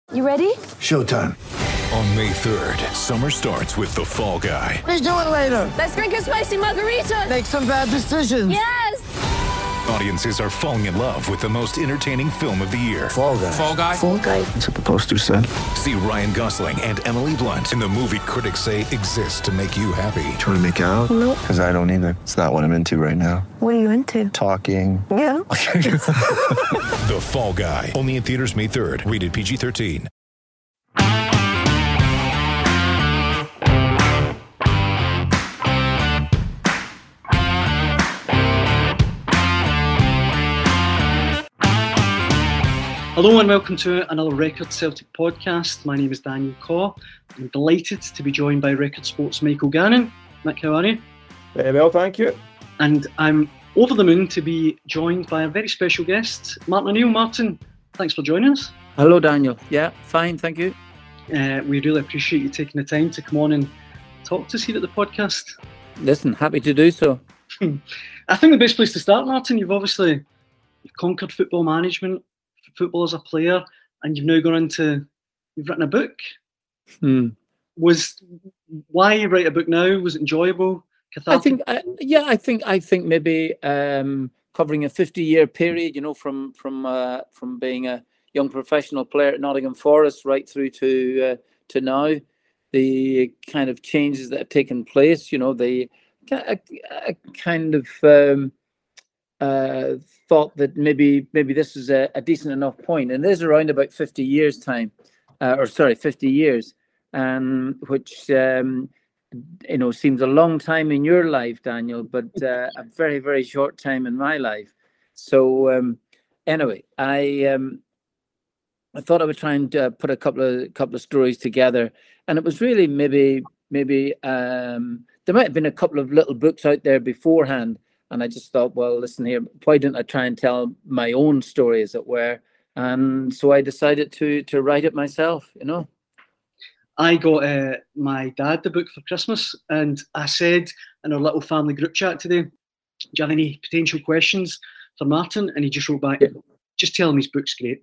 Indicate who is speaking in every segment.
Speaker 1: You ready?
Speaker 2: Showtime.
Speaker 3: On May 3rd, summer starts with The Fall Guy.
Speaker 2: Let's do it later.
Speaker 1: Let's drink a spicy margarita.
Speaker 2: Make some bad decisions.
Speaker 1: Yes!
Speaker 3: Audiences are falling in love with the most entertaining film of the year.
Speaker 2: Fall Guy.
Speaker 3: Fall Guy?
Speaker 1: Fall guy.
Speaker 2: That's what the poster said.
Speaker 3: See Ryan Gosling and Emily Blunt in the movie critics say exists to make you happy.
Speaker 2: Trying to make it out?
Speaker 1: Nope.
Speaker 2: Because I don't either. It's not what I'm into right now.
Speaker 1: What are you into?
Speaker 2: Talking.
Speaker 1: Yeah.
Speaker 3: The Fall Guy. Only in theaters May 3rd. Rated PG-13.
Speaker 4: Hello and welcome to another Record Celtic podcast. My name is Daniel Caw. I'm delighted to be joined by Record Sports' Michael Gannon. Mick, how are you?
Speaker 5: Very well, thank you.
Speaker 4: And I'm over the moon to be joined by a very special guest, Martin O'Neill. Martin, thanks for joining us.
Speaker 6: Hello, Daniel. Yeah, fine, thank you.
Speaker 4: We really appreciate you taking the time to come on and talk to us here at the podcast.
Speaker 6: Listen, happy to do so.
Speaker 4: I think the best place to start, Martin, you've conquered football management, football as a player, and you've now you've written a book. Why write a book now? Was it enjoyable? Cathartic?
Speaker 6: I think maybe covering a 50-year period, you know, from being a young professional player at Nottingham Forest right through to now, the kind of changes that have taken place, you know, thought that maybe this is a decent enough point, and there's around about 50 years time, 50 years, which seems a long time in your life, Daniel, but a very, very short time in my life. So anyway, I thought I would try and put a couple of stories together, and it was really maybe there might have been a couple of little books out there beforehand. And I just thought, well, listen here, why didn't I try and tell my own story, as it were? And so I decided to write it myself, you know.
Speaker 4: I got my dad the book for Christmas, and I said in our little family group chat today, do you have any potential questions for Martin? And he just wrote back, just tell him his book's great.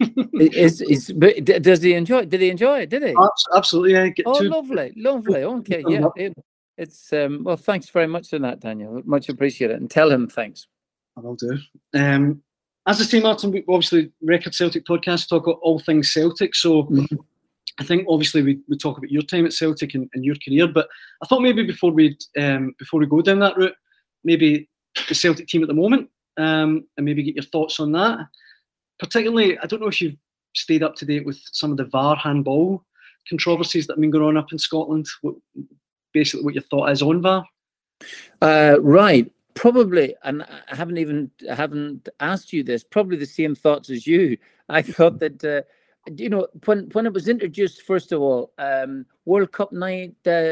Speaker 6: Does he enjoy it? Did he enjoy it? Did he?
Speaker 4: Absolutely, yeah.
Speaker 6: Lovely. Okay, yeah. It's well, thanks very much for that, Daniel. Much appreciated, and tell him thanks.
Speaker 4: I will do. As I say, Martin, we obviously Record Celtic podcast talk about all things Celtic. So I think obviously we talk about your time at Celtic and your career, but I thought maybe before we go down that route, maybe the Celtic team at the moment, and maybe get your thoughts on that. Particularly, I don't know if you've stayed up to date with some of the VAR handball controversies that have been going on up in Scotland. Basically what your thought is on VAR?
Speaker 6: Right, probably, and I haven't asked you this. Probably the same thoughts as you. I thought that when it was introduced, first of all, World Cup night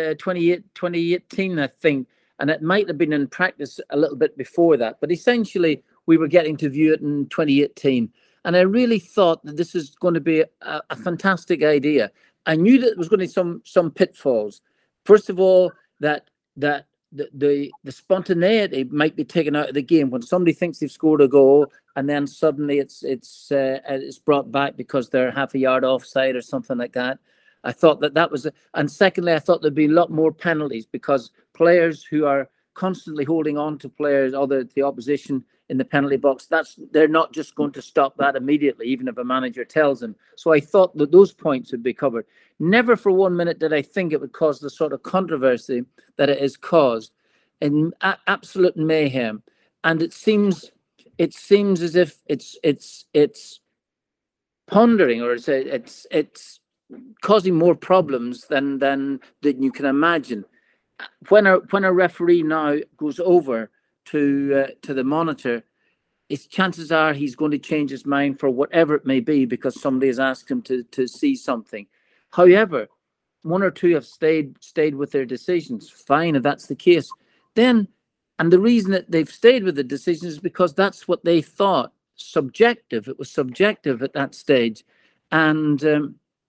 Speaker 6: 2018, I think, and it might have been in practice a little bit before that, but essentially we were getting to view it in 2018, and I really thought that this is going to be a fantastic idea. I knew that there was going to be some pitfalls. First of all, that the spontaneity might be taken out of the game when somebody thinks they've scored a goal and then suddenly it's brought back because they're half a yard offside or something like that. I thought that was, and secondly, I thought there'd be a lot more penalties because players who are constantly holding on to players, the opposition in the penalty box, they're not just going to stop that immediately, even if a manager tells them. So I thought that those points would be covered. Never for 1 minute did I think it would cause the sort of controversy that it has caused, in absolute mayhem. And it seems as if it's pondering, or it's causing more problems than you can imagine. When a referee now goes over to the monitor, chances are he's going to change his mind for whatever it may be because somebody has asked him to see something. However, one or two have stayed with their decisions. Fine, if that's the case. Then, and the reason that they've stayed with the decision is because that's what they thought. Subjective. It was subjective at that stage. And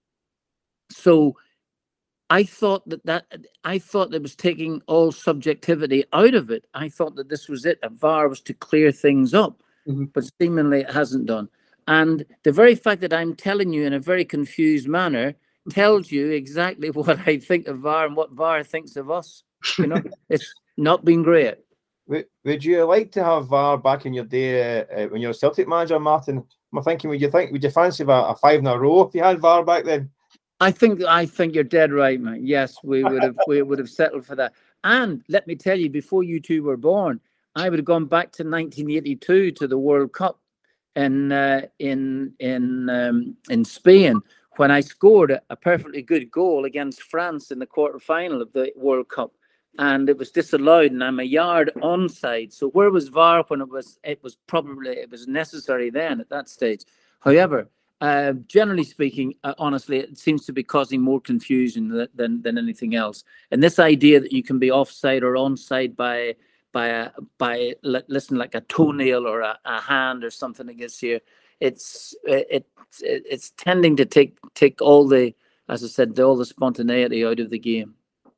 Speaker 6: so I thought that was taking all subjectivity out of it. I thought that this was it. A VAR was to clear things up, but seemingly it hasn't done. And the very fact that I'm telling you in a very confused manner tells you exactly what I think of VAR and what VAR thinks of us. You know, it's not been great.
Speaker 5: Would you like to have VAR back in your day when you're a Celtic manager, Martin? I'm thinking, would you fancy a 5 in a row if you had VAR back then?
Speaker 6: I think you're dead right, man. Yes, we would have settled for that. And let me tell you, before you two were born, I would have gone back to 1982 to the World Cup in Spain, when I scored a perfectly good goal against France in the quarterfinal of the World Cup, and it was disallowed, and I'm a yard onside. So where was VAR when it was necessary then at that stage? However, generally speaking, honestly, it seems to be causing more confusion than anything else. And this idea that you can be offside or onside by listen, like a toenail or a hand or something like this here, it's tending to take all the, as I said, all the spontaneity out of the game.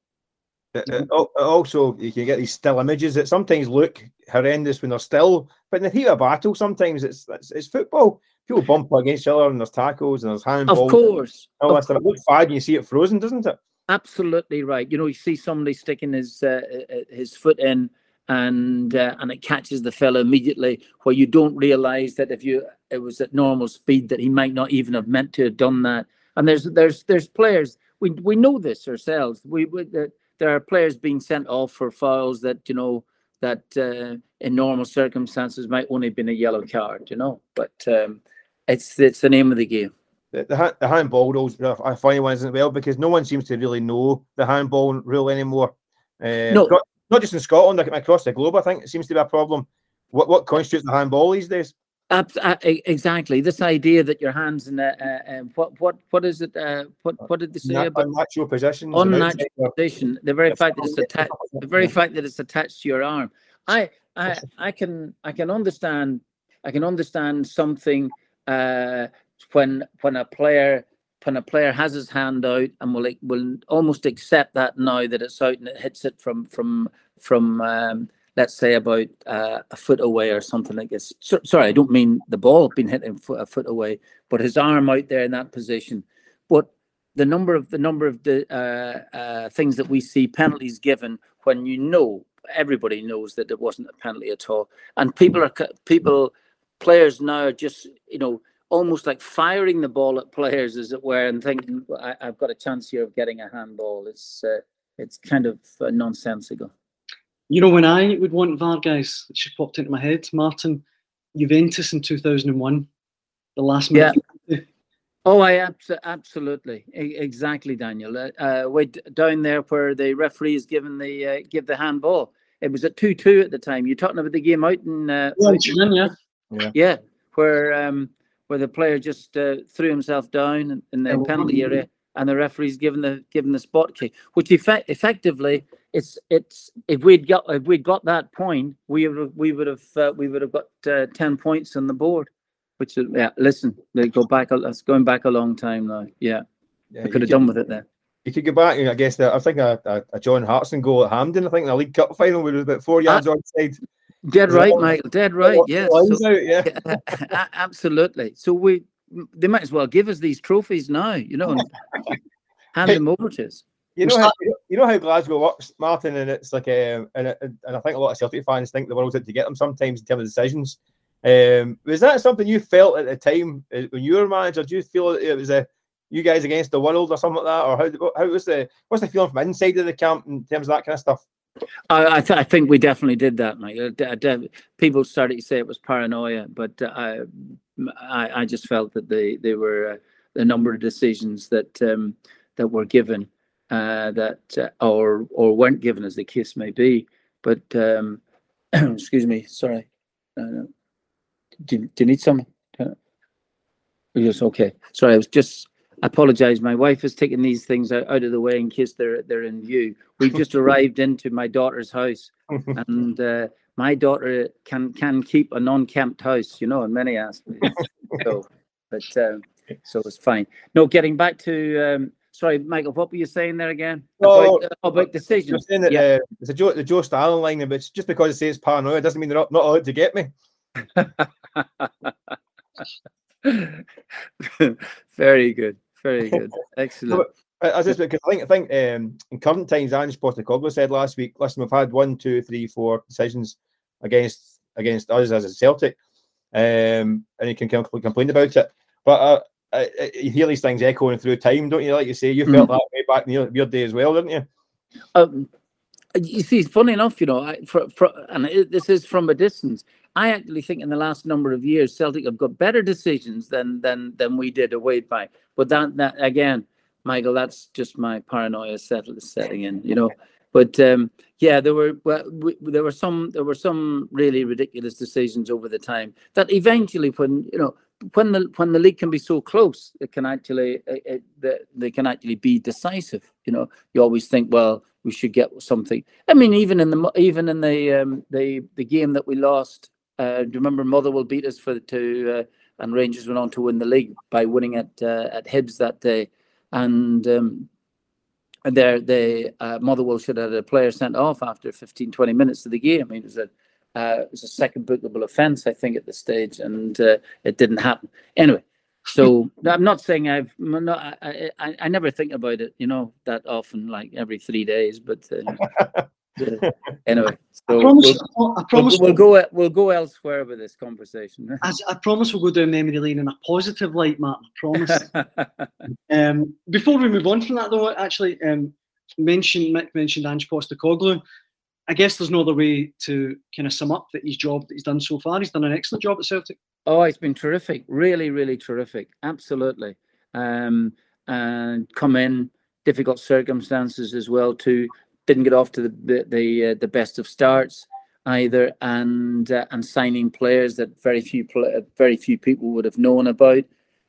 Speaker 5: Also, you can get these still images that sometimes look horrendous when they're still, but in the heat of battle, sometimes it's football. People bump against each other and there's tackles and there's handballs.
Speaker 6: Of course.
Speaker 5: All that stuff. It looks bad and you see it frozen, doesn't it? Absolutely
Speaker 6: right. You know, you see somebody sticking his foot in, and it catches the fella immediately, where you don't realise that it was at normal speed, that he might not even have meant to have done that. And there's players, we know this ourselves. There are players being sent off for fouls that, you know, that in normal circumstances might only have been a yellow card, you know. But it's the name of the game.
Speaker 5: The handball rules are a funny one, isn't it? Well, because no one seems to really know the handball rule anymore.
Speaker 6: No.
Speaker 5: Not just in Scotland, across the globe, I think it seems to be a problem. What constitutes the handball these days?
Speaker 6: Exactly. This idea that your hands in what is it? What did they say about
Speaker 5: unnatural positions?
Speaker 6: Unnatural position. The very fact that it's attached. The very fact that it's attached to your arm. I can understand. I can understand something when a player has his hand out and will almost accept that now that it's out and it hits it from let's say about a foot away or something like this. Sorry, I don't mean the ball being hit a foot away, but his arm out there in that position. But the number of the things that we see penalties given when everybody knows that it wasn't a penalty at all, and players now are just, you know, almost like firing the ball at players, as it were, and thinking, I've got a chance here of getting a handball. It's kind of nonsensical.
Speaker 4: You know, when I would want VAR, guys, it just popped into my head, Martin, Juventus in 2001, the last minute.
Speaker 6: Yeah. Oh, absolutely, exactly, Daniel. Down there where the referee is give the handball. It was at 2-2 at the time. You're talking about the game out in
Speaker 5: yeah,
Speaker 6: where the player just threw himself down in the penalty area, and the referee's given the spot kick, which effectively it's if we'd got that point, we would have got 10 points on the board. Which is, listen, they go back. That's going back a long time now. Yeah, I could have done with it there.
Speaker 5: You could go back. I guess I think a John Hartson goal at Hampden. I think in the League Cup final, where it was about 4 yards onside.
Speaker 6: Dead right, Michael. Dead right. Yes.
Speaker 5: Yeah.
Speaker 6: Absolutely. So they might as well give us these trophies now, you know, and hand them over to us.
Speaker 5: You know how Glasgow works, Martin, and it's like, and I think a lot of Celtic fans think the world's out to get them sometimes in terms of decisions. Was that something you felt at the time when you were manager? Do you feel it was you guys against the world or something like that, or how was what's the feeling from inside of the camp in terms of that kind of stuff?
Speaker 6: I think we definitely did that, mate. People started to say it was paranoia, but I just felt that they were a number of decisions that were given or weren't given, as the case may be. But excuse me, sorry. Do you need some? Yes, okay. Sorry, I apologize. My wife has taken these things out of the way in case they're in view. We've just arrived into my daughter's house, and my daughter can keep a non-camped house, you know, in many aspects. So it's fine. No, getting back to sorry, Michael, what were you saying there again? About decisions?
Speaker 5: You're saying that it's the Joe Stalin line, but it's just because they say it's paranoia doesn't mean they're not allowed to get me.
Speaker 6: Very good. Very good. Excellent.
Speaker 5: I just because I think in current times, Ange Postecoglou said last week, listen, we've had 1, 2, 3, 4 decisions against us as a Celtic, and you can complain about it. But you hear these things echoing through time, don't you? Like you say, you felt that way back in your day as well, didn't you?
Speaker 6: You see, funny enough, you know, this is from a distance. I actually think in the last number of years, Celtic have got better decisions than we did away by. But that again, Michael, that's just my paranoia setting in, you know. But yeah, there were some really ridiculous decisions over the time that eventually, when the league can be so close, it can actually they can actually be decisive. You know, you always think, well, we should get something. I mean, even in the game that we lost, do you remember Motherwell beat us and Rangers went on to win the league by winning at Hibs that day, and Motherwell should have had a player sent off after 15, 20 minutes of the game. I mean, it was a second bookable offence, I think, at the stage, and it didn't happen. Anyway, so I'm not saying I never think about it, you know, that often, like every 3 days, but anyway. So
Speaker 4: I promise
Speaker 6: we'll go elsewhere with this conversation.
Speaker 4: I promise we'll go down memory lane in a positive light, Matt. I promise. Before we move on from that, though, actually, Mick mentioned Ange Postecoglou. I guess there's no other way to kind of sum up his job that he's done so far. He's done an excellent job at Celtic.
Speaker 6: Oh, it's been terrific. Really, really terrific. Absolutely. And come in difficult circumstances as well too. Didn't get off to the best of starts either, and signing players that very few people would have known about,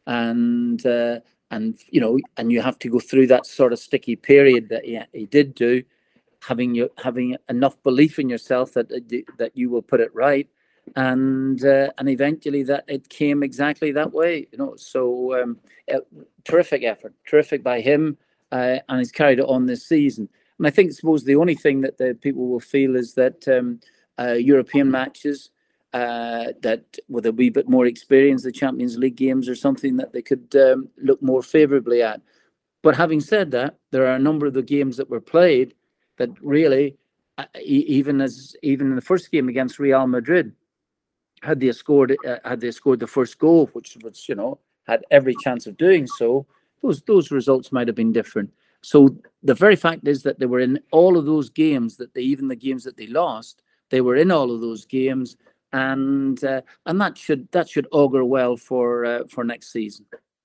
Speaker 6: and you know, and you have to go through that sort of sticky period that he did do, having enough belief in yourself that you will put it right, and eventually that it came exactly that way, you know. So terrific effort, terrific by him, and he's carried it on this season. And I suppose the only thing that the people will feel is that European matches that with a wee bit more experience, the Champions League games are something that they could look more favourably at. But having said that, there are a number of the games that were played that really, even in the first game against Real Madrid, had they scored the first goal, which was, you know, had every chance of doing so, those results might have been different. So the very fact is that they were in all of those games, even the games that they lost, they were in all of those games, and that should augur well for next season.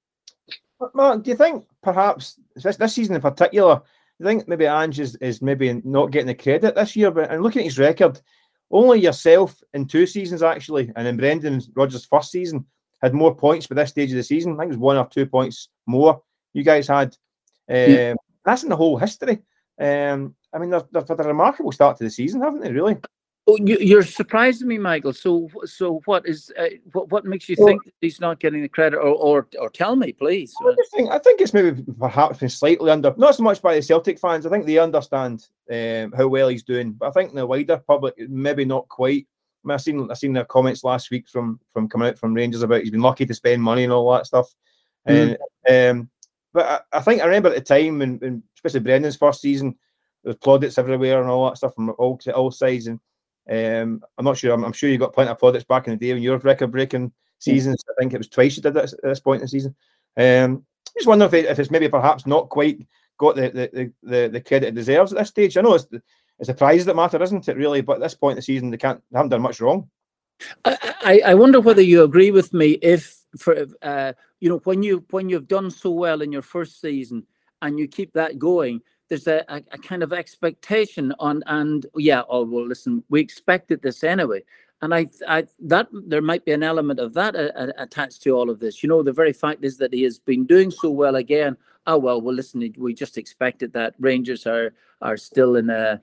Speaker 5: Mark, do you think perhaps this season in particular, do you think maybe Ange is maybe not getting the credit this year? But and looking at his record, only yourself in 2 seasons actually, and in Brendan Rodgers' first season had more points by this stage of the season. I think it was 1 or 2 points more you guys had. That's in the whole history. I mean, they've had a remarkable start to the season, haven't they? Really?
Speaker 6: Oh, you're surprising me, Michael. So what is what makes you think that he's not getting the credit, or tell me, please?
Speaker 5: I think it's maybe perhaps been slightly under, not so much by the Celtic fans. I think they understand how well he's doing, but I think in the wider public, maybe not quite. I mean, I seen their comments last week from coming out from Rangers about he's been lucky to spend money and all that stuff. But I think I remember at the time, and especially Brendan's first season, there was plaudits everywhere and all that stuff from all sides. And I'm not sure. I'm sure you got plenty of plaudits back in the day when you were record-breaking seasons. I think it was twice you did that at this point in the season. I just wonder if it's maybe perhaps not quite got the credit it deserves at this stage. I know it's the prizes that matter, isn't it? Really, but at this point in the season, they haven't done much wrong.
Speaker 6: I wonder whether you agree with me you know, when you've done so well in your first season and you keep that going, there's a kind of expectation well, listen, we expected this anyway, and that there might be an element of that attached to all of this. You know, the very fact is that he has been doing so well again. Oh well, listen, we just expected that. Rangers are still in a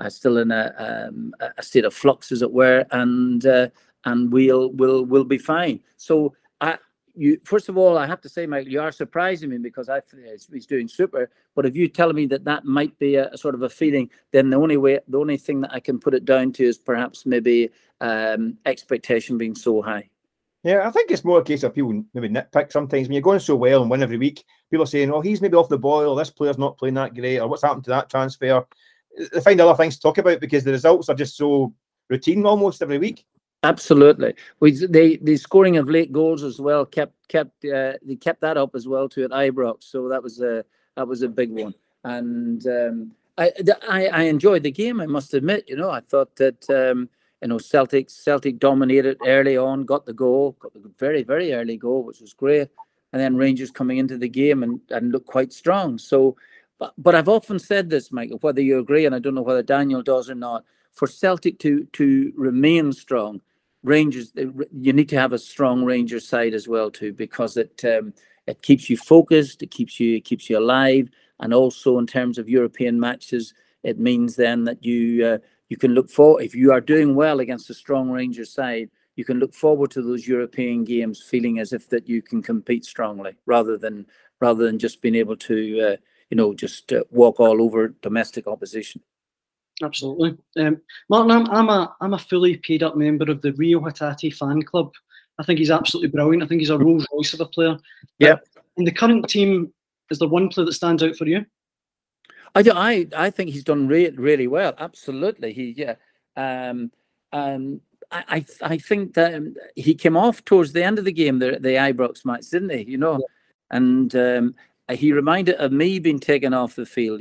Speaker 6: state of flux, as it were, and we'll be fine. So first of all, I have to say, Michael, you are surprising me, because he's doing super. But if you tell me that might be a sort of a feeling, then the only thing that I can put it down to is perhaps maybe expectation being so high.
Speaker 5: Yeah, I think it's more a case of people maybe nitpick sometimes. When you're going so well and win every week, people are saying, oh, he's maybe off the boil, this player's not playing that great, or what's happened to that transfer. They find other things to talk about because the results are just so routine almost every week.
Speaker 6: Absolutely. The scoring of late goals as well kept that up as well too at Ibrox. So that was a big one. And I enjoyed the game, I must admit. I thought that Celtic dominated early on, got the very, very early goal, which was great. And then Rangers coming into the game and looked quite strong. So, but I've often said this, Michael, whether you agree, and I don't know whether Daniel does or not, for Celtic to remain strong, Rangers, you need to have a strong Rangers side as well too, because it keeps you focused, it keeps you alive, and also in terms of European matches, it means then that you can look forward, if you are doing well against a strong Rangers side, you can look forward to those European games feeling as if that you can compete strongly rather than just being able to just walk all over domestic opposition.
Speaker 4: Absolutely, Martin. I'm a fully paid up member of the Rio Hatate fan club. I think he's absolutely brilliant. I think he's a Rolls Royce of a player.
Speaker 6: Yeah.
Speaker 4: In the current team, is there one player that stands out for you?
Speaker 6: I think he's done really well. Absolutely, I think that he came off towards the end of the game, the Ibrox match, didn't he? Yeah. And he reminded of me being taken off the field.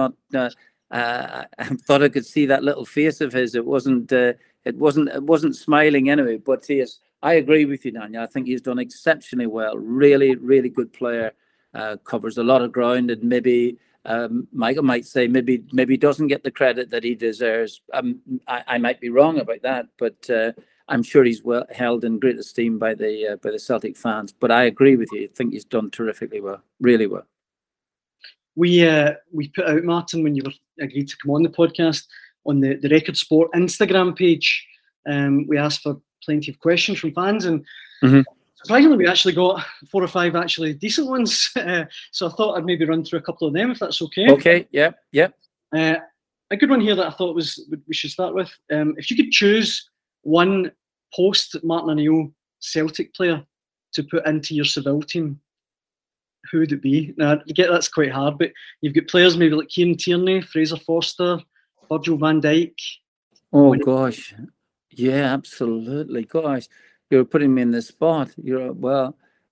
Speaker 6: I thought I could see that little face of his. It wasn't smiling anyway. But yes, I agree with you, Daniel. I think he's done exceptionally well. Really, really good player. Covers a lot of ground, and maybe Michael might say maybe doesn't get the credit that he deserves. I might be wrong about that, but I'm sure he's well held in great esteem by the Celtic fans. But I agree with you. I think he's done terrifically well, really well.
Speaker 4: We put out, Martin, when you were agreed to come on the podcast, on the Record Sport Instagram page. We asked for plenty of questions from fans, and surprisingly, we actually got 4 or 5 actually decent ones. So I thought I'd maybe run through a couple of them, if that's okay.
Speaker 6: Okay, yeah.
Speaker 4: A good one here that I thought we should start with. If you could choose one post-Martin O'Neill Celtic player to put into your Seville team, who would it be? Now, you get that's quite hard, but you've got players maybe like Kieran Tierney, Fraser Forster, Virgil van Dijk.
Speaker 6: Oh, gosh. Yeah, absolutely. Gosh, you're putting me in the spot. Naturally,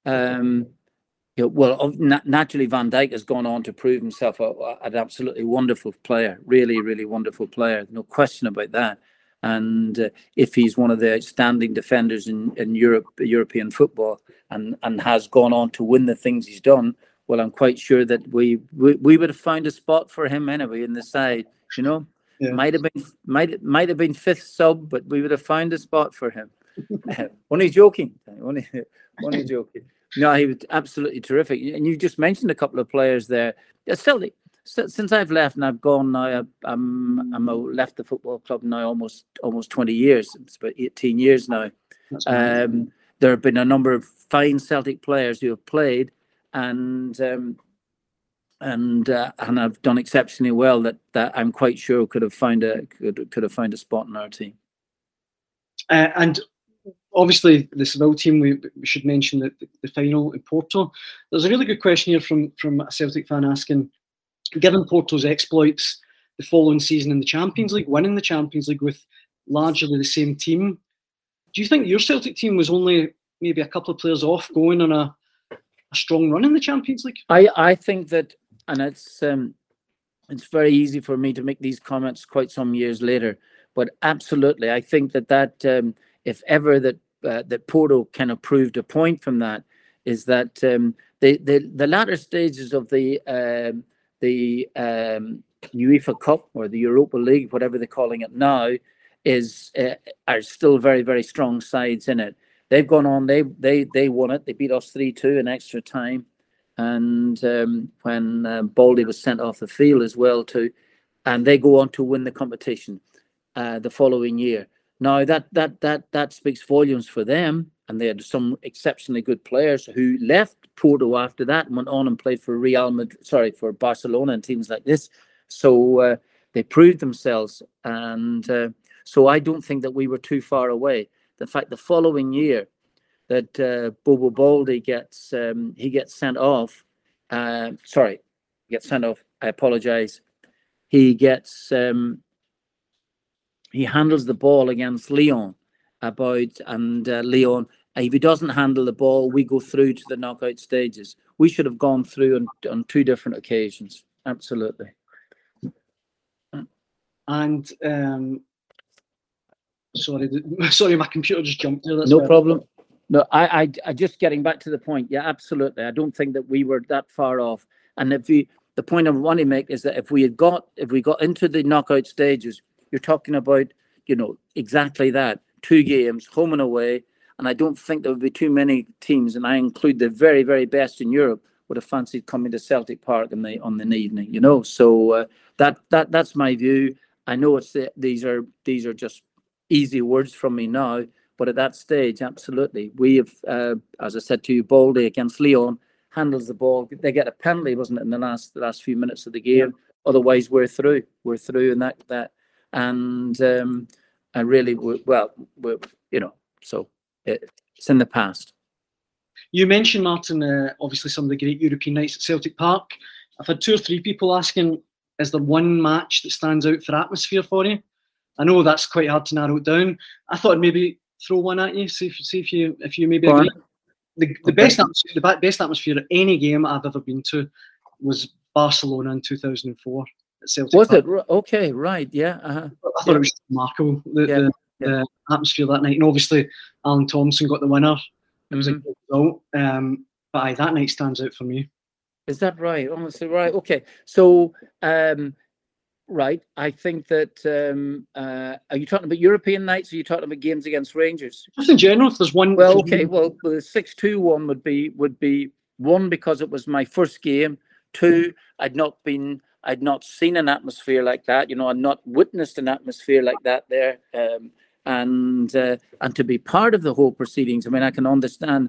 Speaker 6: Van Dijk has gone on to prove himself an absolutely wonderful player. Really, really wonderful player. No question about that. And if he's one of the outstanding defenders in European football, and has gone on to win the things he's done, well, I'm quite sure that we would have found a spot for him anyway in the side. Yeah. Might have been fifth sub, but we would have found a spot for him. Only joking. Only joking. No, he was absolutely terrific. And you just mentioned a couple of players there. Celtic. Since I've left and I've gone now, I'm left the football club now almost 20 years. It's about 18 years now. There have been a number of fine Celtic players who have played and have done exceptionally well. That I'm quite sure could have found a spot in our team.
Speaker 4: And obviously, the Seville team. We should mention that the final in Porto. There's a really good question here from a Celtic fan asking, given Porto's exploits the following season in the Champions League, winning the Champions League with largely the same team, do you think your Celtic team was only maybe a couple of players off going on a strong run in the Champions League? I think that, and it's very easy for me to make these comments quite some years later, but absolutely, I think that if ever that Porto kind of proved a point from that, is that the latter stages of the UEFA Cup or the Europa League, whatever they're calling it now, are still very, very strong sides in it. They've gone on. They won it. They beat us 3-2 in extra time, and when Baldy was sent off the field as well too, and they go on to win the competition the following year. Now that speaks volumes for them, and they had some exceptionally good players who left Porto after that and went on and played for for Barcelona and teams like this. So they proved themselves, and so I don't think that we were too far away. The fact the following year
Speaker 6: that Bobo Baldi gets sent off. Gets sent off. I apologise. He handles the ball against Lyon Lyon. If he doesn't handle the ball, we go through to the knockout stages. We should have gone through on 2 different occasions. Absolutely.
Speaker 4: And sorry, my computer just jumped there.
Speaker 6: No problem. No, I just getting back to the point. Yeah, absolutely. I don't think that we were that far off. And the point I want to make is that if we got into the knockout stages, you're talking about, exactly that. 2 games, home and away. And I don't think there would be too many teams, and I include the very, very best in Europe, would have fancied coming to Celtic Park on the evening, So that's my view. I know these are just easy words from me now, but at that stage, absolutely, we have, as I said to you, Baldi against Lyon handles the ball. They get a penalty, wasn't it, in the last few minutes of the game? Yeah. Otherwise, we're through, and that, and really, so it's in the past.
Speaker 4: You mentioned, Martin, obviously some of the great European nights at Celtic Park. I've had 2 or 3 people asking, is there one match that stands out for atmosphere for you? I know that's quite hard to narrow it down. I thought I'd maybe throw one at you, see if you maybe agree. The best atmosphere at any game I've ever been to was Barcelona in 2004 at Celtic
Speaker 6: Was
Speaker 4: Park.
Speaker 6: it? Okay, right, yeah.
Speaker 4: I thought it was remarkable, the atmosphere that night. And obviously, Alan Thompson got the winner. It was a good result. But that night stands out for me.
Speaker 6: Is that right? Honestly, right. Okay. So, right. I think that, are you talking about European nights, or are you talking about games against Rangers?
Speaker 4: Just in general, if there's one.
Speaker 6: Well, okay. Well, the 6-2 one would be 1, because it was my first game. 2, I'd not seen an atmosphere like that. I'd not witnessed an atmosphere like that there. And to be part of the whole proceedings, I mean, I can understand.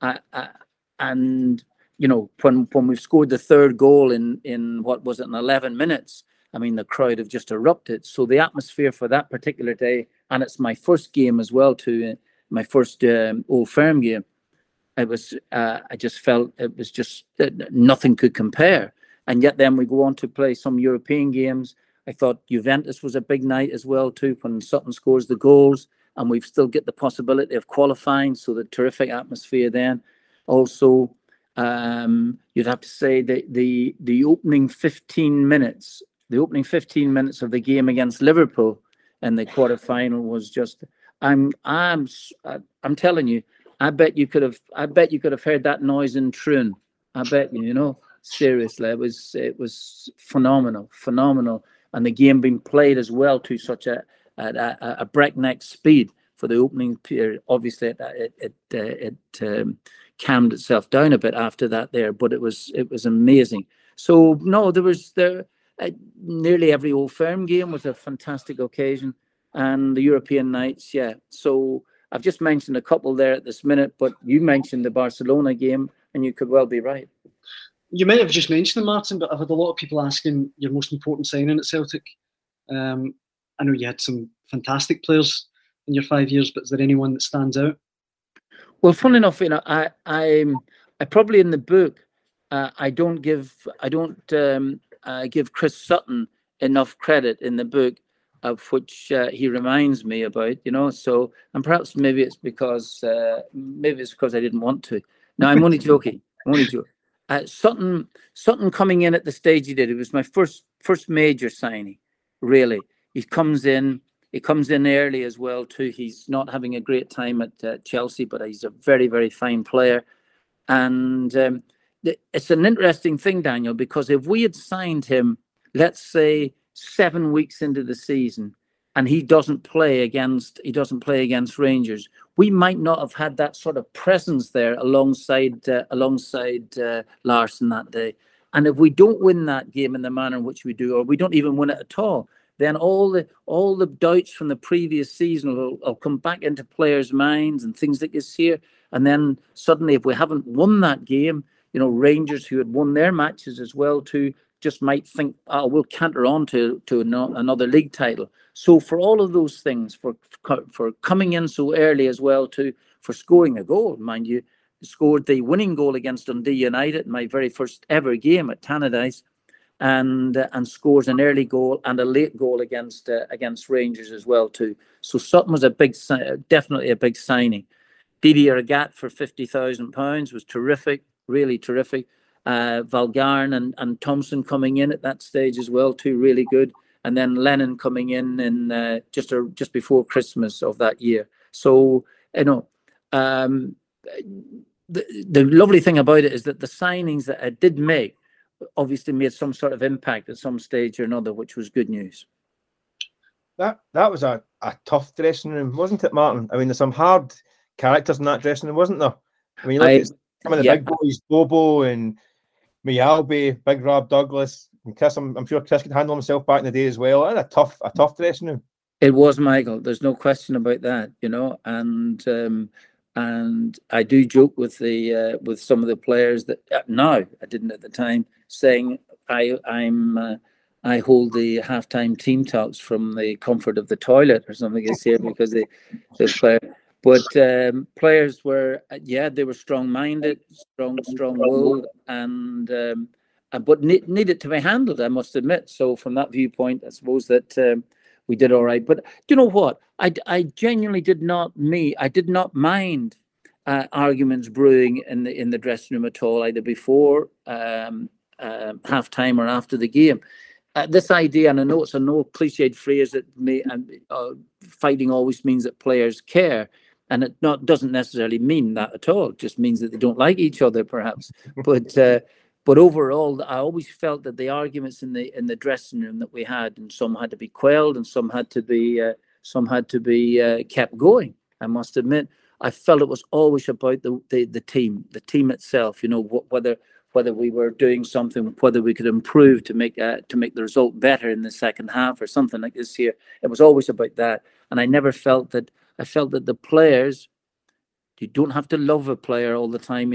Speaker 6: And when we've scored the 3rd goal in what was it, in 11 minutes, I mean, the crowd have just erupted. So the atmosphere for that particular day, and it's my first game as well, too, my first Old Firm game. It was, I just felt it was just nothing could compare. And yet then we go on to play some European games. I thought Juventus was a big night as well, too, when Sutton scores the goals, and we've still get the possibility of qualifying. So the terrific atmosphere then. Also, you'd have to say that the opening 15 minutes of the game against Liverpool in the quarterfinal was just. I'm telling you, I bet you could have heard that noise in Troon. I bet you, seriously, it was phenomenal, and the game being played as well to such a breakneck speed for the opening period. Obviously, it calmed itself down a bit after that there, but it was amazing. So no, nearly every Old Firm game was a fantastic occasion, and the European nights, yeah. So I've just mentioned a couple there at this minute, but you mentioned the Barcelona game, and you could well be right.
Speaker 4: You might have just mentioned them, Martin, but I've had a lot of people asking your most important signing at Celtic. I know you had some fantastic players in your 5 years, but is there anyone that stands out?
Speaker 6: Well, funnily enough, I probably in the book, I don't give Chris Sutton enough credit in the book, of which he reminds me about, So, and perhaps maybe it's because I didn't want to. No, I'm only joking. Sutton coming in at the stage he did. It was my first major signing, really. He comes in early as well too. He's not having a great time at Chelsea, but he's a very, very fine player. And it's an interesting thing, Daniel, because if we had signed him, let's say 7 weeks into the season, and he doesn't play against Rangers, we might not have had that sort of presence there alongside Larsson that day. And if we don't win that game in the manner in which we do, or we don't even win it at all, then all the doubts from the previous season will come back into players' minds and things like this here. And then suddenly, if we haven't won that game, Rangers, who had won their matches as well too, just might think, we'll canter on to another league title. So for all of those things, for coming in so early as well too, for scoring a goal, mind you. Scored the winning goal against Dundee United, my very first ever game at Tannadice, and scores an early goal and a late goal against Rangers as well too. So Sutton was definitely a big signing. Didier Agathe for £50,000 was terrific, really terrific. Valgarn and Thompson coming in at that stage as well too, really good. And then Lennon coming in just before Christmas of that year. So the lovely thing about it is that the signings that I did make obviously made some sort of impact at some stage or another, which was good news.
Speaker 5: That was a tough dressing room, wasn't it, Martin? I mean, there's some hard characters in that dressing room, wasn't there? I mean, you look at some of the big boys, Bobo and Mialbi, Big Rob Douglas, and Chris. I'm sure Chris could handle himself back in the day as well. And a tough dressing room.
Speaker 6: It was, Michael. There's no question about that, and I do joke with some of the players that now I didn't at the time, saying I hold the halftime team talks from the comfort of the toilet or something this year because they play. But players were they were strong-minded, strong-willed, and but needed to be handled, I must admit. So from that viewpoint, I suppose that we did all right. But do you know what? I genuinely did not mind arguments brewing in the dressing room at all, either before halftime or after the game. This idea, and I know it's a cliched phrase that fighting always means that players care, and it doesn't necessarily mean that at all. It just means that they don't like each other, perhaps. But overall, I always felt that the arguments in the dressing room that we had, and some had to be quelled, and some had to be kept going. I must admit, I felt it was always about the team itself. Whether we were doing something, whether we could improve to make the result better in the second half or something like this here. It was always about that, and I never felt that. I felt that the players, you don't have to love a player all the time,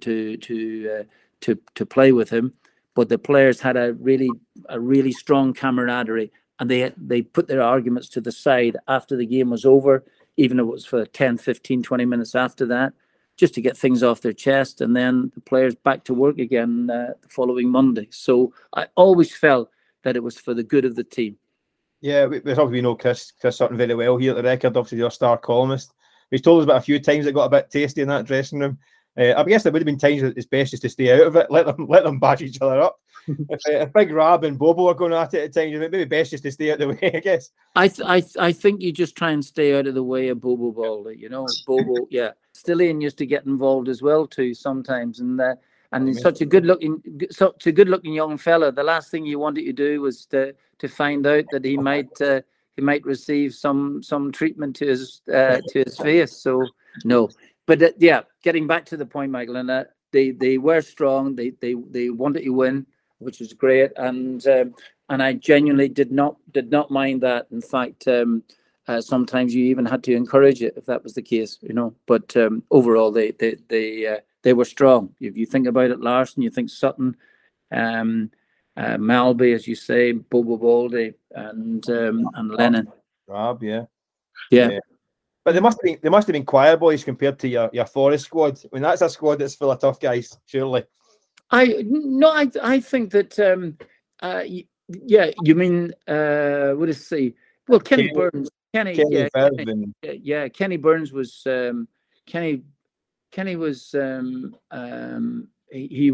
Speaker 6: to play with him, but the players had a really strong camaraderie, and they put their arguments to the side after the game was over, even if it was for 10, 15, 20 minutes after that, just to get things off their chest, and then the players back to work again the following Monday. So I always felt that it was for the good of the team.
Speaker 5: Yeah, we know Chris Sutton very well here at the Record, obviously your star columnist. He's told us about a few times it got a bit tasty in that dressing room. I guess there would have been times that it's best just to stay out of it, let them bash each other up. if Big Rab and Bobo are going at it at times, maybe best just to stay out of the way, I guess.
Speaker 6: I think you just try and stay out of the way of Bobo Baldy, Bobo, yeah. Stillane used to get involved as well too sometimes, and he's such a good looking young fella. The last thing you wanted to do was to find out that he might receive some treatment to his face. So no. But getting back to the point, Michael, and they were strong. They wanted to win, which was great, and I genuinely did not mind that. In fact, sometimes you even had to encourage it if that was the case, But overall, they were strong. If you think about it, Larson, you think Sutton, Malby, as you say, Bobo Baldy, and Lennon.
Speaker 5: Rob, yeah. But they must have been choir boys compared to your Forest squad. I mean, that's a squad that's full of tough guys, surely. I
Speaker 6: think that you mean what is it? Well, Kenny Burns. Kenny Burns was Kenny was he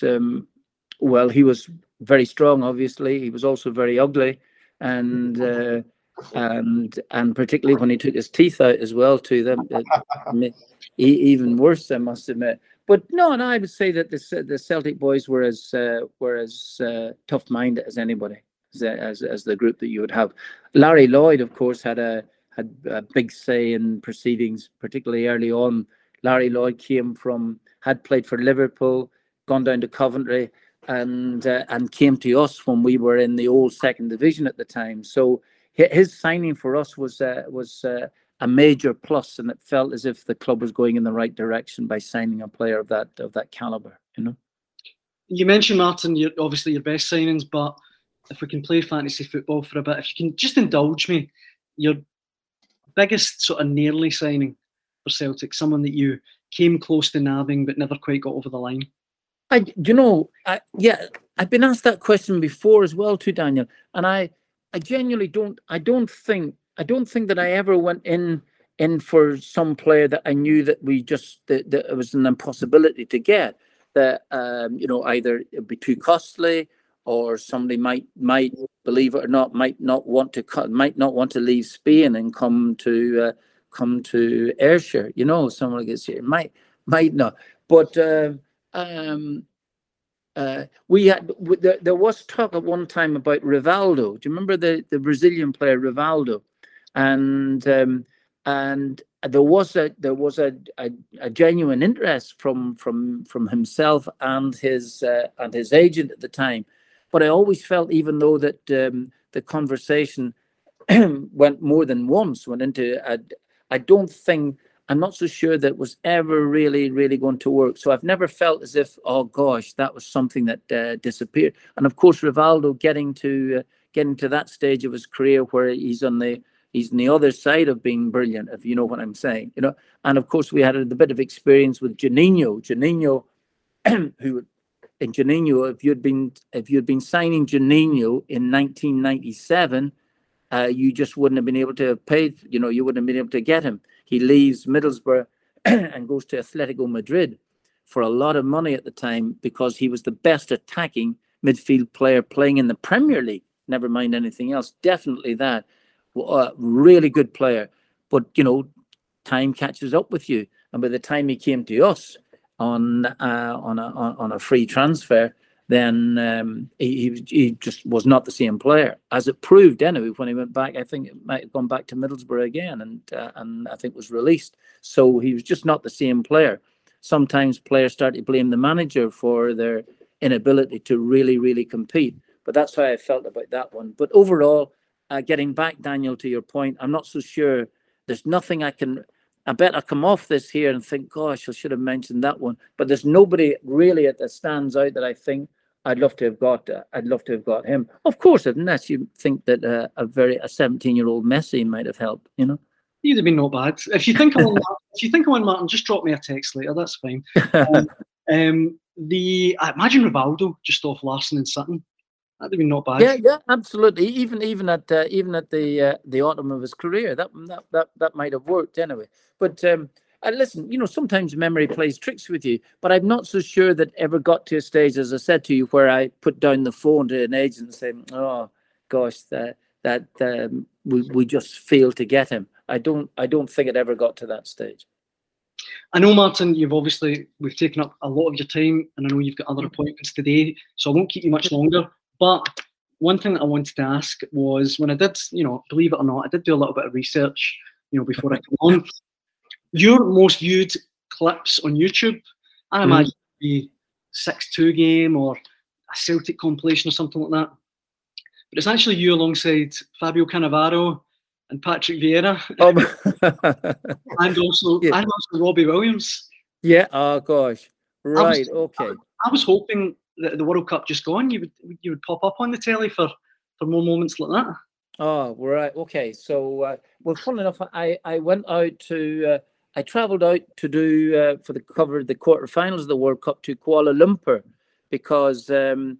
Speaker 6: was very strong. Obviously, he was also very ugly, and particularly when he took his teeth out as well to them, even worse, I must admit. But no, and I would say that the Celtic boys were as tough-minded as anybody, as the group that you would have. Larry Lloyd, of course, had a big say in proceedings, particularly early on. Larry Lloyd had played for Liverpool, gone down to Coventry, and came to us when we were in the old second division at the time. So his signing for us was a major plus, and it felt as if the club was going in the right direction by signing a player of that caliber.
Speaker 4: You mentioned, Martin, obviously your best signings, but if we can play fantasy football for a bit, if you can just indulge me, your biggest sort of nearly signing for Celtic? Someone that you came close to nabbing but never quite got over the line?
Speaker 6: I've been asked that question before as well too, Daniel, and I genuinely don't think that I ever went in for some player that I knew that that it was an impossibility to get, that either it'd be too costly, or somebody might, believe it or not, might not want to leave Spain and come to Ayrshire. Someone gets here might not, but there was talk at one time about Rivaldo. Do you remember the Brazilian player Rivaldo? And there was a genuine interest from himself and his agent at the time. But I always felt, even though that the conversation went more than once, I'm not so sure that it was ever really, really going to work. So I've never felt as if, oh gosh, that was something that disappeared. And of course, Rivaldo getting to that stage of his career where he's on the other side of being brilliant, if you know what I'm saying, And of course, we had a bit of experience with Juninho, who in Juninho, if you'd been signing Juninho in 1997, you just wouldn't have been able to pay. You wouldn't have been able to get him. He leaves Middlesbrough and goes to Atletico Madrid for a lot of money at the time, because he was the best attacking midfield player playing in the Premier League. Never mind anything else. Definitely that. Really good player. But time catches up with you, and by the time he came to us on a free transfer, then he just was not the same player, as it proved anyway. When he went back, I think it might have gone back to Middlesbrough again, and I think was released. So he was just not the same player. Sometimes players start to blame the manager for their inability to really, really compete. But that's how I felt about that one. But overall, getting back, Daniel, to your point, I'm not so sure. There's nothing I bet I come off this here and think, gosh, I should have mentioned that one. But there's nobody really that stands out that I think I'd love to have got him. Of course, unless you think that a 17-year-old Messi might have helped,
Speaker 4: He'd have been not bad. If you think of one, Martin, just drop me a text later. That's fine. I imagine Rivaldo just off Larson and Sutton. That'd have been not bad.
Speaker 6: Yeah, absolutely. Even at the autumn of his career, that might have worked anyway. But listen, sometimes memory plays tricks with you. But I'm not so sure that ever got to a stage, as I said to you, where I put down the phone to an agent and say, "Oh gosh, we just failed to get him." I don't think it ever got to that stage.
Speaker 4: I know, Martin, we've taken up a lot of your time, and I know you've got other appointments today, so I won't keep you much longer. But one thing that I wanted to ask was, when I did, believe it or not, I did do a little bit of research, before I come on. Your most viewed clips on YouTube, I imagine it'd be 6-2 game or a Celtic compilation or something like that. But it's actually you alongside Fabio Cannavaro and Patrick Vieira, and also Robbie Williams.
Speaker 6: Yeah. Oh gosh. Right. Okay.
Speaker 4: I was hoping that the World Cup just gone, you would pop up on the telly for more moments like that.
Speaker 6: Oh, right. Okay. So, funnily enough, I went out to. I travelled out to do for the cover of the quarterfinals of the World Cup to Kuala Lumpur, because a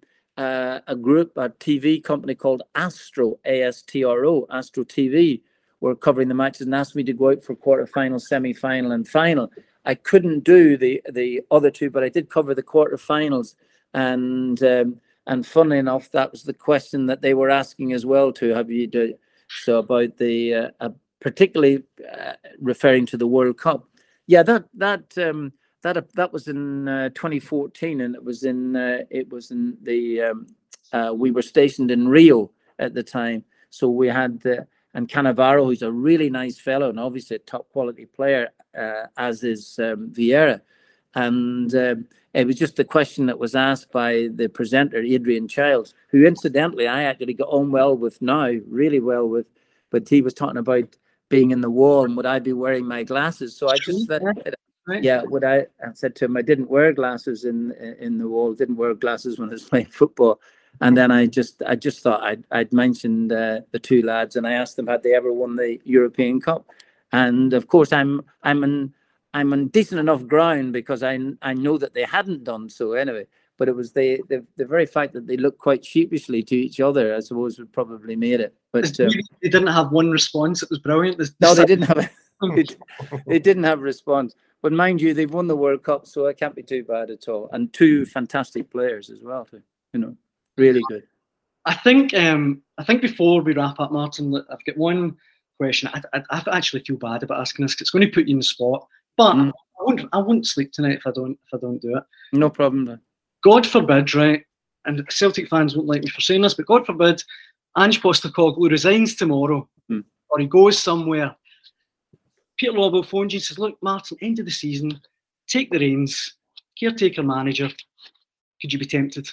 Speaker 6: TV company called Astro, ASTRO, Astro TV, were covering the matches and asked me to go out for quarterfinal, semi-final, and final. I couldn't do the other two, but I did cover the quarterfinals, and funnily enough, that was the question that they were asking as well too. Have you do so about the particularly referring to the World Cup? Yeah, that was in 2014, and it was in the we were stationed in Rio at the time, so we had and Cannavaro, who's a really nice fellow and obviously a top quality player, as is Vieira, and it was just the question that was asked by the presenter Adrian Childs, who incidentally I actually got on well with now, really well with, but he was talking about being in the wall and would I be wearing my glasses. So I just said, yeah, would I said to him, I didn't wear glasses in the wall, didn't wear glasses when I was playing football. And then I just thought I'd mentioned the two lads, and I asked them had they ever won the European Cup, And of course, I'm on decent enough ground because I know that they hadn't done so anyway. But it was the very fact that they looked quite sheepishly to each other, I suppose, would probably made it. But
Speaker 4: they didn't have one response. It was brilliant.
Speaker 6: No, they didn't have. They didn't have a response. But mind you, they've won the World Cup, so it can't be too bad at all. And two fantastic players as well, too. Really good.
Speaker 4: I think before we wrap up, Martin, I've got one question. I actually feel bad about asking this. It's going to put you in the spot, but I won't sleep tonight if I don't do it.
Speaker 6: No problem, then.
Speaker 4: God forbid, right? And Celtic fans won't like me for saying this, but God forbid, Ange Postecoglou resigns tomorrow, or he goes somewhere. Peter Lawwell phones you and says, "Look, Martin, end of the season, take the reins, caretaker manager. Could you be tempted?"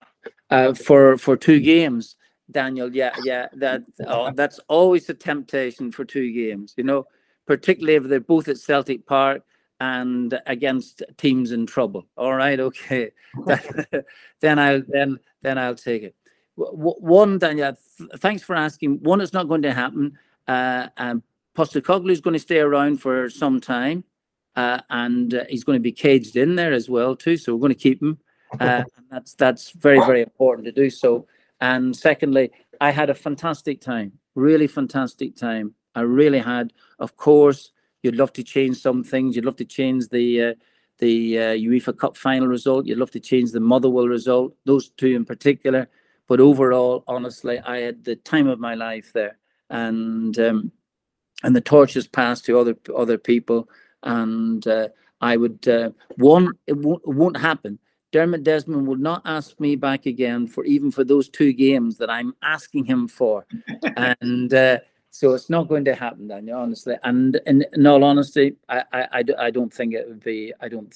Speaker 6: For 2 games, Daniel. Yeah. That's always a temptation for 2 games. Particularly if they're both at Celtic Park and against teams in trouble. All right, okay. then I'll take it. One, Daniel, thanks for asking. One, it's not going to happen. Postecoglou is going to stay around for some time, and he's going to be caged in there as well too. So we're going to keep him. That's very, very important to do so. And secondly, I had a fantastic time, really fantastic time. I really had. Of course, you'd love to change some things. You'd love to change the UEFA Cup final result. You'd love to change the Motherwell result. Those 2 in particular. But overall, honestly, I had the time of my life there, and the torch has passed to other people. And I would it won't happen. Dermot Desmond will not ask me back again for those 2 games that I'm asking him for, and so it's not going to happen, Daniel, honestly. And in all honesty, I don't think it would be.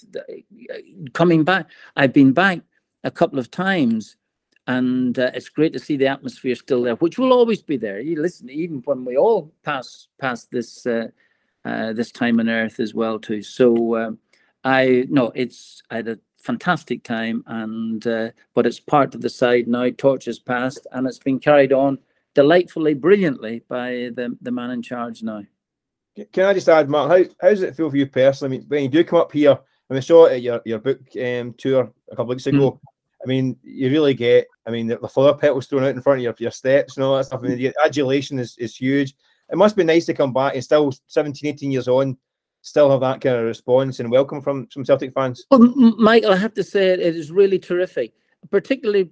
Speaker 6: Coming back. I've been back a couple of times, and it's great to see the atmosphere still there, which will always be there. You listen, even when we all pass this this time on earth as well too. So I had a fantastic time, and but it's part of the side now. Torch has passed, and it's been carried on delightfully, brilliantly by the man in charge now.
Speaker 5: Can I just add, Mark, how does it feel for you personally? I mean, when you do come up here, and we saw it at your book tour a couple of weeks ago. I mean, you really get. I mean, the flower petals thrown out in front of your steps and all that stuff. I mean, the adulation is huge. It must be nice to come back and still 17, 18 years on, still have that kind of response and welcome from Celtic fans.
Speaker 6: Well, Michael, I have to say it is really terrific. Particularly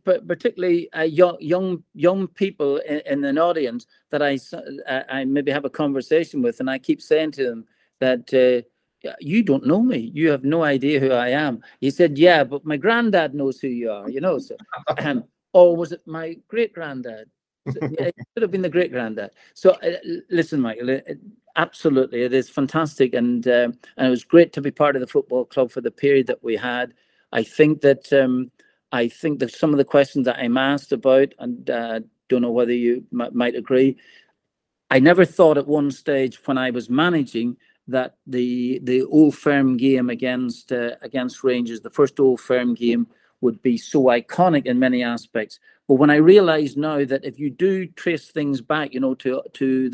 Speaker 6: young people in an audience that I maybe have a conversation with, and I keep saying to them that you don't know me, you have no idea who I am. He said, "Yeah, but my granddad knows who you are," So, or was it my great granddad? It could have been the great granddad. So listen, Michael, absolutely, it is fantastic, and it was great to be part of the football club for the period that we had. I think that some of the questions that I'm asked about, and don't know whether you might agree, I never thought at one stage when I was managing that the Old Firm game against Rangers, the first Old Firm game, would be so iconic in many aspects. But when I realise now that if you do trace things back, to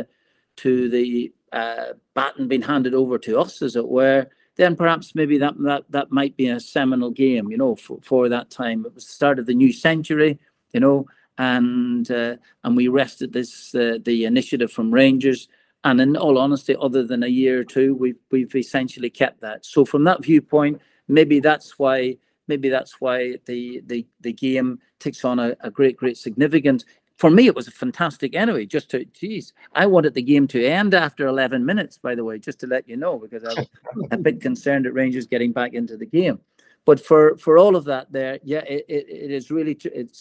Speaker 6: the baton being handed over to us, as it were, then perhaps maybe that might be a seminal game, for that time. It was the start of the new century, and we wrested the initiative from Rangers. And in all honesty, other than a year or two, we've essentially kept that. So from that viewpoint, maybe that's why the game takes on a great significance. For me, it was fantastic anyway. I wanted the game to end after 11 minutes, by the way, just to let you know, because I was a bit concerned at Rangers getting back into the game. But for all of that there, yeah, it is really, it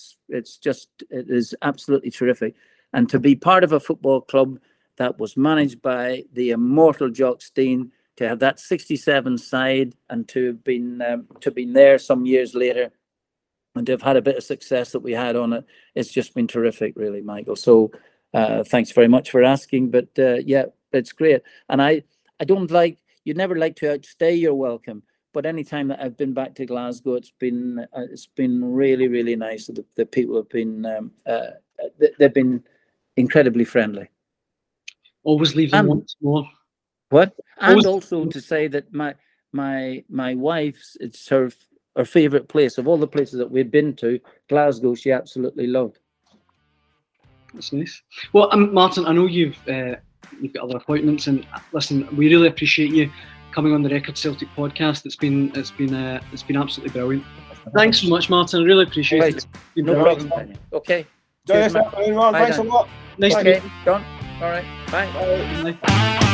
Speaker 6: is absolutely terrific. And to be part of a football club that was managed by the immortal Jock Stein, to have that 67 side, and to have been there some years later, and to have had a bit of success that we had on it, it's just been terrific, really, Michael. So thanks very much for asking. But yeah, it's great. And you'd never like to outstay your welcome. But any time that I've been back to Glasgow, it's been really, really nice. The people have been they've been incredibly friendly.
Speaker 4: Always leave them once more.
Speaker 6: What? And
Speaker 4: was-
Speaker 6: also to say that my wife's, it's her favourite place of all the places that we've been to. Glasgow, she absolutely loved.
Speaker 4: That's nice. Well, Martin, I know you've got other appointments, and listen, we really appreciate you coming on the Record Celtic podcast. It's been absolutely brilliant. Thanks so much, Martin. I really appreciate
Speaker 6: Right.
Speaker 4: it. It's been
Speaker 6: No
Speaker 4: brilliant.
Speaker 6: problem. Okay.
Speaker 5: Join
Speaker 6: Cheers,
Speaker 5: us
Speaker 6: mate.
Speaker 5: afternoon, man.
Speaker 6: Bye
Speaker 5: Thanks a
Speaker 6: then.
Speaker 5: lot.
Speaker 4: Nice to
Speaker 6: Okay,
Speaker 4: meet
Speaker 6: done. All right. Bye.
Speaker 4: you. Bye.